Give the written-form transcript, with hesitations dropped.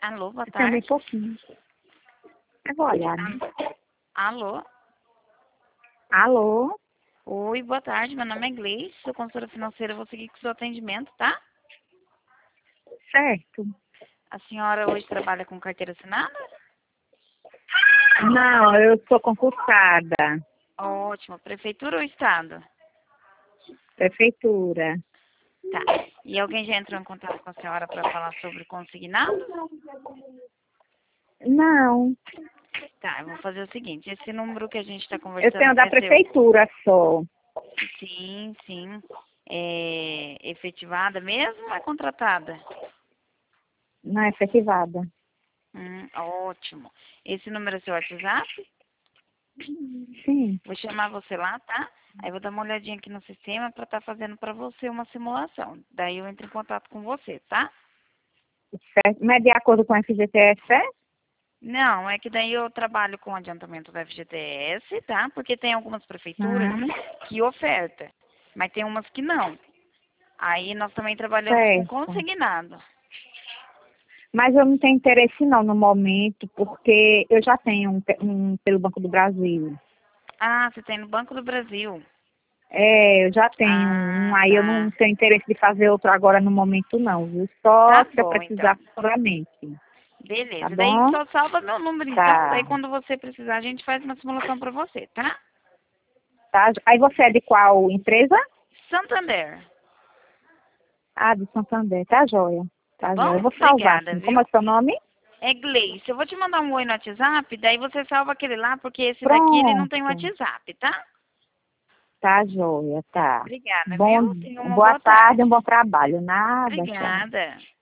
Alô, boa Também tarde. pouquinho. Eu vou olhar, né? Alô? Alô? Oi, boa tarde. Meu nome é Gleice, sou consultora financeira. Vou seguir com o seu atendimento, tá? Certo. A senhora hoje trabalha com carteira assinada? Não, eu sou concursada. Ótimo. Prefeitura ou estado? Prefeitura. Tá. E alguém já entrou em contato com a senhora para falar sobre consignado? Não, Tá, eu vou fazer o seguinte. Esse número que a gente está eu conversando tenho da é seu? prefeitura só. Sim, sim. É efetivada mesmo ou é contratada? Não é efetivada. Ótimo. Esse número é seu WhatsApp? Sim, Vou chamar você lá, tá? Aí vou dar uma olhadinha aqui no sistema para estar fazendo para você uma simulação. Daí eu entro em contato com você, tá? certo. Mas é de acordo com o FGTS, é? Não, é que daí eu trabalho com adiantamento da FGTS, tá? Porque tem algumas prefeituras Hum, que oferta, mas tem umas que não. Aí nós também trabalhamos com certo. consignado. Mas eu não tenho interesse não no momento, porque eu já tenho um pelo Banco do Brasil. Ah, você tem no Banco do Brasil. É, eu já tenho um, Ah, aí eu não tá. tenho interesse de fazer outro agora no momento não, viu? Só Tá se eu bom, então. precisar futuramente, tá Beleza. Daí bom? só salva meu número, então. Tá, Daí quando você precisar, a gente faz uma simulação para você, tá? tá. Aí você é de qual empresa? Santander. Ah, de Santander, tá joia. Tá Tá joia. bom? Eu vou salvar, Obrigada, sim. Como viu? é o seu nome? É Gleice. Eu vou te mandar um oi no WhatsApp, daí você salva aquele lá, porque esse daqui ele não tem Pronto. WhatsApp, tá? Tá joia, tá. Obrigada, Bom, viu? Tenha uma boa boa tarde, um tarde. bom trabalho. Nada, tchau. Obrigada.